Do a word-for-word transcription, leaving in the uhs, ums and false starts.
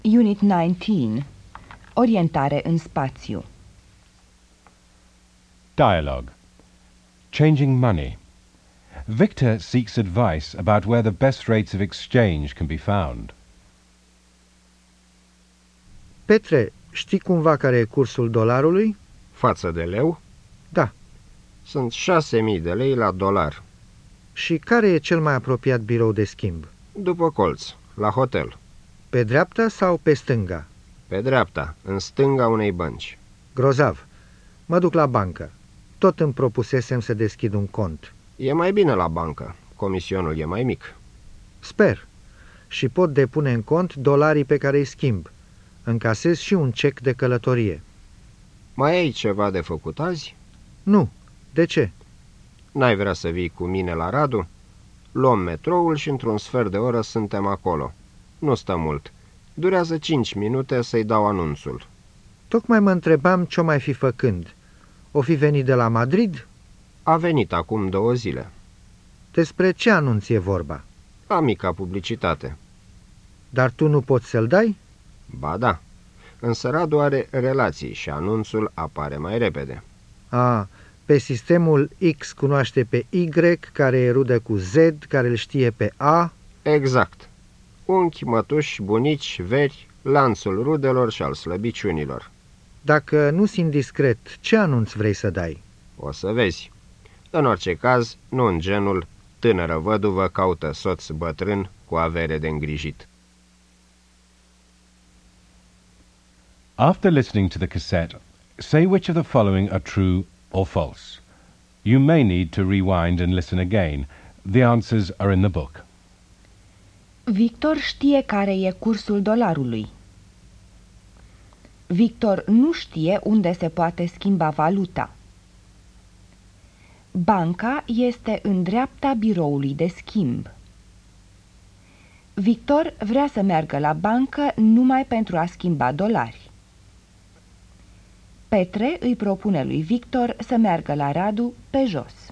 Unit nineteen. Orientare în spațiu. Dialogue. Changing money. Victor seeks advice about where the best rates of exchange can be found. Petre, știi cumva care e cursul dolarului? Față de leu? Da. Sunt șase mii de lei la dolar. Și care e cel mai apropiat birou de schimb? După colț, la hotel. Pe dreapta sau pe stânga? Pe dreapta, în stânga unei bănci. Grozav. Mă duc la bancă. Tot îmi propusesem să deschid un cont. E mai bine la bancă. Comisionul e mai mic. Sper. Și pot depune în cont dolarii pe care îi schimb. Încasez și un cec de călătorie. Mai ai ceva de făcut azi? Nu. De ce? N-ai vrea să vii cu mine la Radu? Luăm metroul și într-un sfert de oră suntem acolo. Nu stă mult. Durează cinci minute să-i dau anunțul. Tocmai mă întrebam ce-o mai fi făcând. O fi venit de la Madrid? A venit acum două zile. Despre ce anunț e vorba? La mica publicitate. Dar tu nu poți să-l dai? Ba da. Însă Radu are relații și anunțul apare mai repede. A, pe sistemul X cunoaște pe Y, care e rudă cu Z, care îl știe pe A. Exact. Unchi, mătuși, bunici, veri, lanțul rudelor și al slăbiciunilor. Dacă nu-s indiscret, ce anunț vrei să dai? O să vezi. În orice caz, nu în genul tânără văduvă caută soț bătrân cu avere de îngrijit. After listening to the cassette, say which of the following are true or false. You may need to rewind and listen again. The answers are in the book. Victor știe care e cursul dolarului. Victor nu știe unde se poate schimba valuta. Banca este în dreapta biroului de schimb. Victor vrea să meargă la bancă numai pentru a schimba dolari. Petre îi propune lui Victor să meargă la Radu pe jos.